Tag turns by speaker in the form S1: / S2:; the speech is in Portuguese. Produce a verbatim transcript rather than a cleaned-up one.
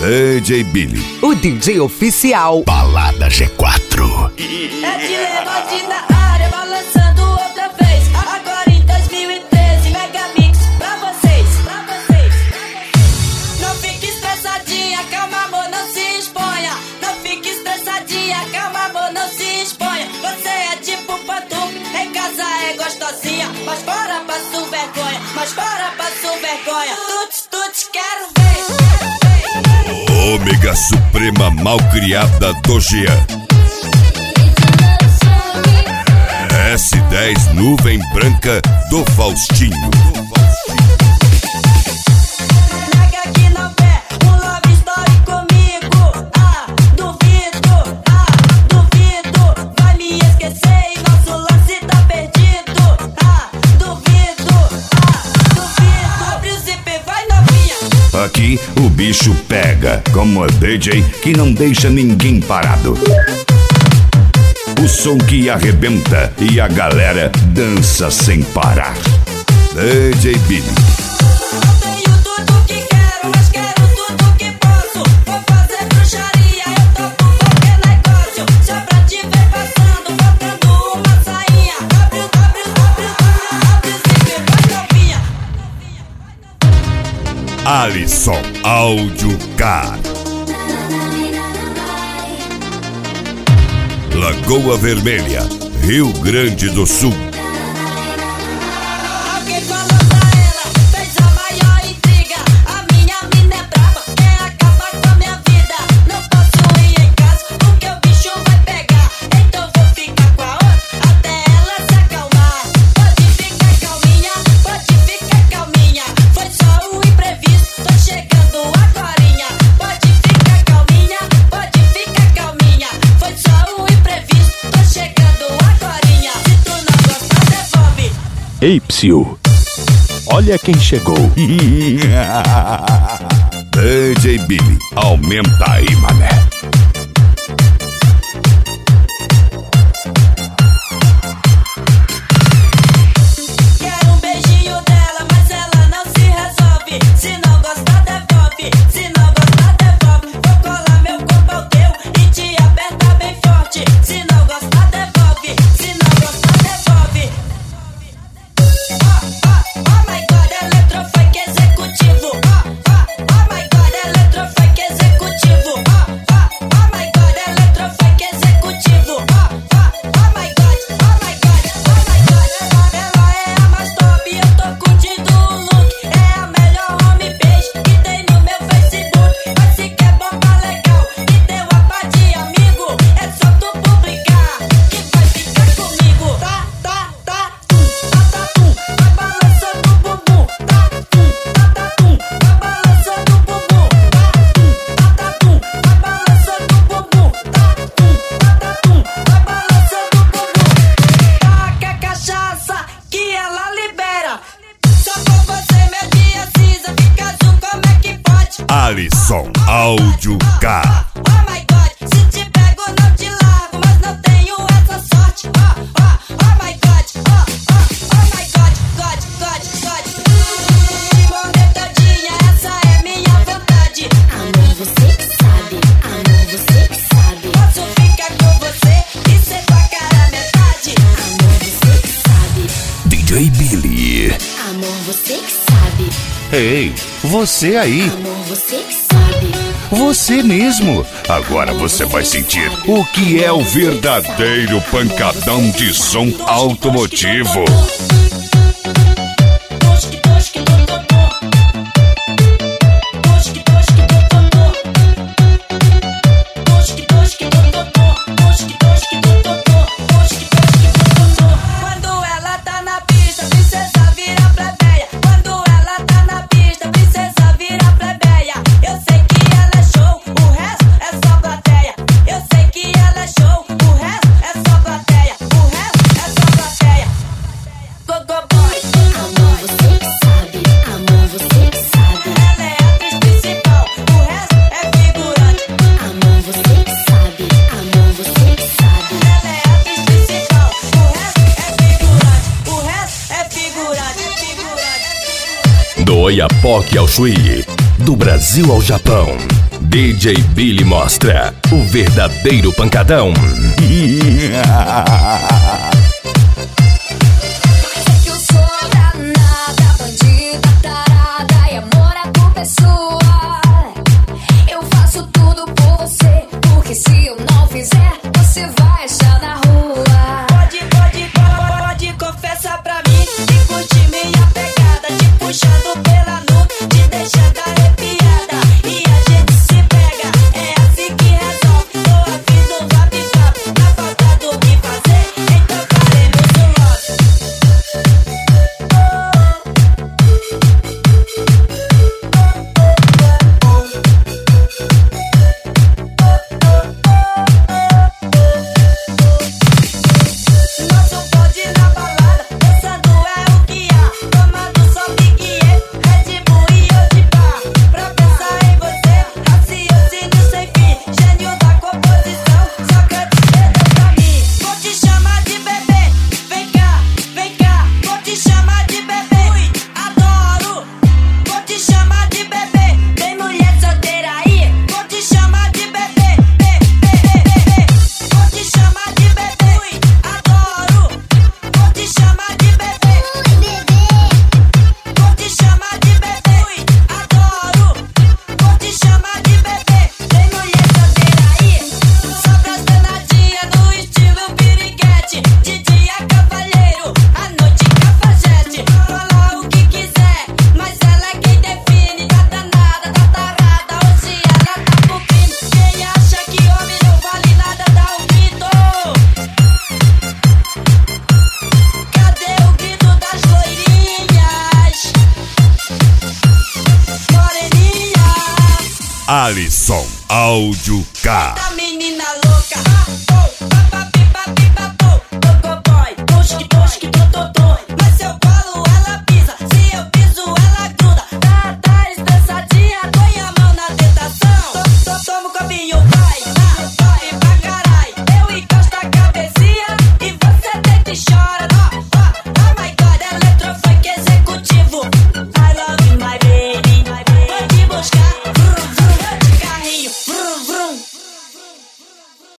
S1: D J Billy,
S2: o D J oficial.
S1: Balada G quatro.
S3: É de Legode na área, balançando outra vez. Agora em dois mil e treze, Mega Mix pra vocês, pra vocês. Não fique estressadinha, calma amor, não se exponha. Não fique estressadinha, calma amor, não se exponha. Você é tipo pantufa, em casa é gostosinha, mas fora passo vergonha, mas fora passo vergonha. Tuts, tuts, quero ver.
S1: Ômega Suprema malcriada do Jean. S dez Nuvem Branca do Faustinho.
S3: Pega aqui na pé, um love story comigo. Ah, duvido, ah, duvido. Vai me esquecer e nosso lance tá perdido. Ah, duvido, ah, duvido. Abre o zip, vai novinha.
S1: Aqui o bicho pega, como D J que não deixa ninguém parado. O som que arrebenta e a galera dança sem parar. D J Billy.
S3: Não tenho tudo que quero, mas quero tudo que posso. Vou fazer bruxaria, eu topo qualquer negócio. Só pra te ver passando, botando uma sainha. Abre o, abre o, abre o, abre o zíper, vai novinha.
S1: Alisson Áudio Car. Lagoa Vermelha, Rio Grande do Sul.
S3: Alguém falou pra ela, fez a maior intriga. A minha mina é brava, quer acabar com a minha vida. Não posso ir em casa, porque o bicho vai pegar. Então vou ficar com a outra, até ela se acalmar. Pode ficar calminha, pode ficar calminha. Foi só um imprevisto, tô chegando agorinha. Pode ficar calminha, pode ficar calminha. Foi só um imprevisto, tô chegando agorinha. Se tu não gostar, devolve.
S4: Ei, Psyu, olha quem chegou.
S1: D J Billy, aumenta aí, mané.
S3: Quero um beijinho dela, mas ela não se resolve. Se não gostar, devolve. Se não gostar, devolve. Vou colar meu corpo ao teu e te apertar bem forte. Se não gostar, devolve. Se não gostar, devolve. Oh, oh, oh my god, eletrofunk executivo. Oh, oh, oh my god, eletrofunk executivo. Oh, oh, oh my god, eletrofunk executivo. Oh, oh, oh my god, oh my god, oh my god. Ela é a mais top, eu tô curtindo o look. É a melhor homepage que tem no meu Facebook. Mas se quer bomba legal e ter uma pá de amigo, é só tu publicar que vai ficar comigo. Tá, tá, tá, tum, tá, tá, tum, vai balançando o bumbum. Tá, tum, tá, tá, tum, vai balançando o bumbum. Tá, tum, tá, tá, tum, vai balançando o bumbum. Tá, tum, tá, tá, tum, vai balançando o bumbum. Taca a cachaça que ela libera. Só por você meu dia cinza fica azul, como é que pode?
S1: Alisson Áudio Car.
S3: Oh my god, se te pego não te largo, mas não tenho essa sorte. Oh, oh, oh my god, oh, oh, oh my god, god, god, god. Me morder todinha, essa é minha vontade.
S5: Amor, você que sabe, amor, você que sabe.
S3: Posso ficar com você e ser tua cara metade.
S5: Amor, você que sabe,
S1: D J Billy.
S5: amor, você que sabe.
S1: Ei, você aí,
S5: Amor, você que sabe.
S1: você mesmo. Agora você vai sentir o que é o verdadeiro pancadão de som automotivo.
S3: Tosque, tosque, tototô. Tosque, tosque, tototô. Tosque, tosque, tototô. Tosque, tosque, tototô. Tosque, tosque, tototô. Quando ela tá na pista, princesa vira plebeia. Quando ela tá na pista, princesa vira plebeia. Eu sei que ela é show, o resto é só plateia. Eu sei que ela é show, o resto é só plateia. O resto é só plateia. Go, go, boy.
S5: Amor, você que sabe, amor, você que sabe.
S3: Ela é a atriz principal, o resto é figurante.
S5: Amor, você que sabe, amor, você que sabe.
S3: Ela é a atriz principal, o resto é figurante. O resto é figurante, figurante.
S4: Do Oiapoque ao Chuí, do Brasil ao Japão,
S6: D J Billy mostra o verdadeiro pancadão.
S5: Sei que eu sou danada, bandida, tarada, e amor, a culpa é sua. Eu faço tudo por você, porque se eu não fizer, você vai achar na rua.
S3: Pode, pode, pode, pode, confessa pra mim que curte minha pegada, te puxando pela nuca, te deixando arrepiada. E a gente se pega, é assim que resolve. Tô afim do rap rap, tá faltando o que fazer, então faremos o love. Nosso pode na balada, pensando é o que há, tomando só Big E, Red Bull e eu de bar. Pra pensar em você, raciocínio sem fim, gênio da composição, Sócrates perdeu pra mim. Vou te chamar de bebê, vem cá, vem cá, vou te chamar de bebê, ui, adoro. Vou te chamar de bebê, tem mulher solteira aí, vou te chamar de bebê, bebê, bebê. Vou te chamar de bebê, ui, adoro. Vou te chamar de bebê, vou te chamar de bebê, ui, adoro. Vou te chamar de bebê, tem mulher solteira aí, só pras danadinhas no estilo piriguete. De dia cavalheiro, à noite cafajeste. Fala o que quiser, mas ela é quem define. Tá danada, tá tarada, hoje ela tá pro crime. Quem acha que homem não vale nada, dá um grito. Cadê o grito das loirinhas? Moreninhas.
S1: Alisson Áudio K.
S3: Da menina louca. Ah, oh, papapi, papi, papo. Toco boy, tosque, tosque, tototô.